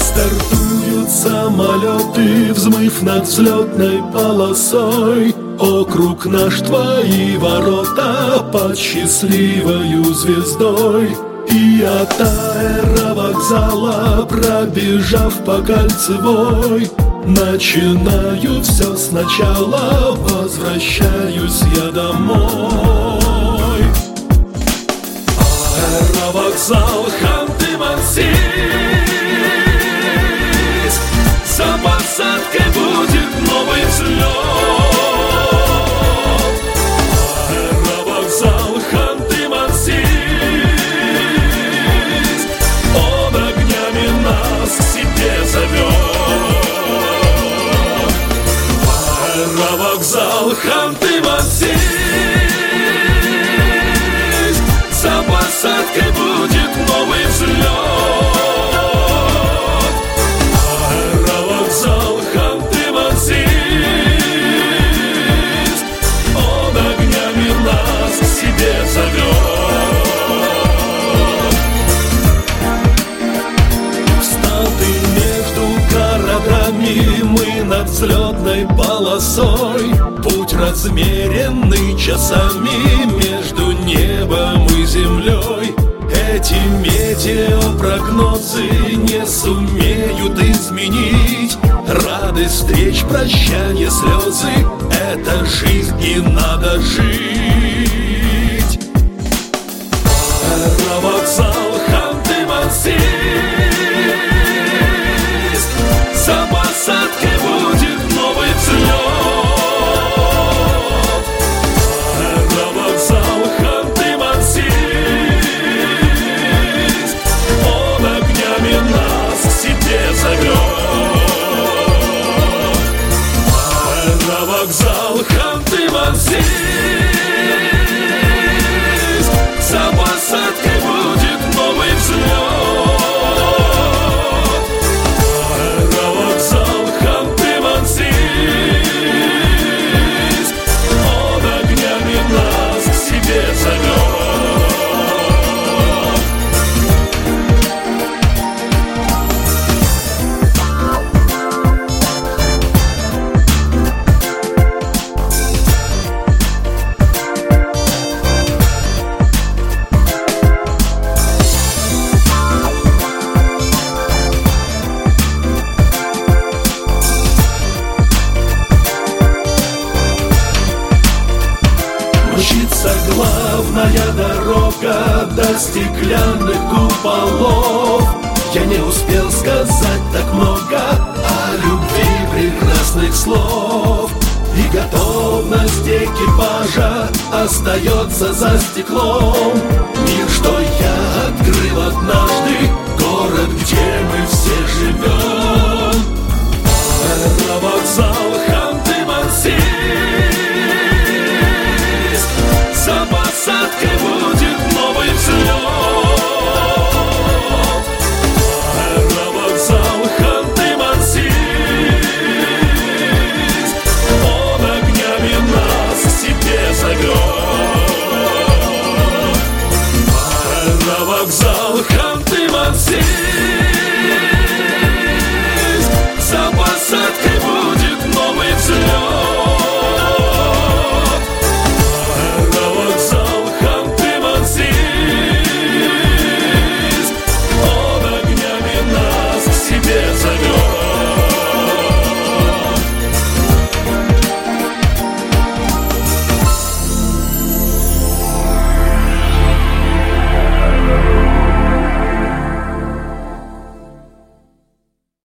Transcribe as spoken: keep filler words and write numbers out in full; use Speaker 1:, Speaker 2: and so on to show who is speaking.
Speaker 1: Стартуют самолеты, взмыв над взлетной полосой. Округ наш, твои ворота под счастливою звездой. И от аэровокзала, пробежав по Кольцевой, начинаю все сначала, возвращаюсь я домой. Аэровокзал Ханты-Мансийск, за посадкой будет новый взлет. Аэровокзал Ханты-Мансийск, он огнями нас к себе зовет. Аэровокзал Ханты-Мансийск, за посадкой будет новый взлет. Аэровокзал Ханты-Мансийск, он огнями нас к себе зовет. Встаты между городами мы над взлетной полосой. Путь размеренный часами между небом и землей. Эти метеопрогнозы не сумеют изменить радость встреч, прощания, слезы. Это жизнь и надо жить. Аэровокзал Ханты-Мансийск, за посадкой будет новый взлет. Аэровокзал Ханты-Мансийск, он огнями нас к себе зовет. Аэровокзал Ханты-Мансийск, за посадкой будет новый взлет. Аэровокзал Ханты-Мансийск, он огнями нас к себе зовет. Мчится главная дорога до стеклянных куполов. Я не успел сказать так много о любви, прекрасных слов. И готовность экипажа остается за стеклом.